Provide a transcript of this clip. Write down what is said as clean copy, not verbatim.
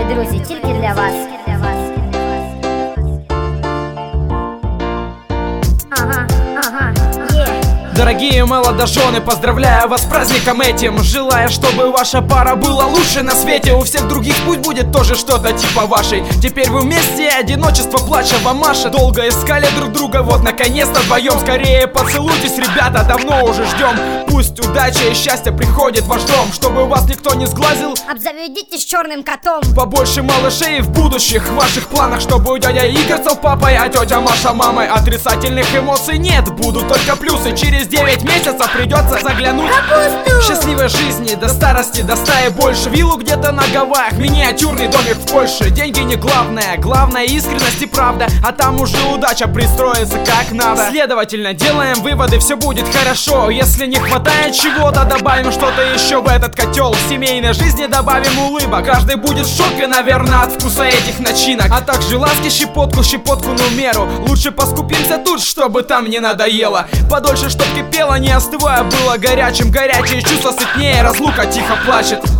друзі, тільки для вас. Дорогие молодожены, поздравляю вас с праздником этим. Желаю, чтобы ваша пара была лучше на свете. У всех других пусть будет тоже что-то типа вашей. Теперь вы вместе, и одиночество плача вам машет. Долго искали друг друга, вот наконец-то вдвоем. Скорее поцелуйтесь, ребята, давно уже ждем. Пусть удача и счастье приходит в ваш дом. Чтобы вас никто не сглазил, обзаведитесь черным котом. Побольше малышей в будущих ваших планах. Чтобы у дядя Игорь стал папой, а тетя Маша мамой. Отрицательных эмоций нет, будут только плюсы. Через 9 месяцев придется заглянуть в счастливой жизни до старости, до 100 и больше. Виллу где-то на Гавайях, миниатюрный домик в Польше. Деньги не главное, главное искренность и правда. А там уже удача пристроится как надо. Следовательно, делаем выводы, все будет хорошо. Если не хватает чего-то, добавим что-то еще в этот котел. В семейной жизни добавим улыбок. Каждый будет в шоке, наверное, от вкуса этих начинок. А также ласки, щепотку на меру. Лучше поскупимся тут, чтобы там не надоело. Подольше, чтоб кипело, не остывая, было горячим. Горячие чувства сытнее, разлука тихо плачет.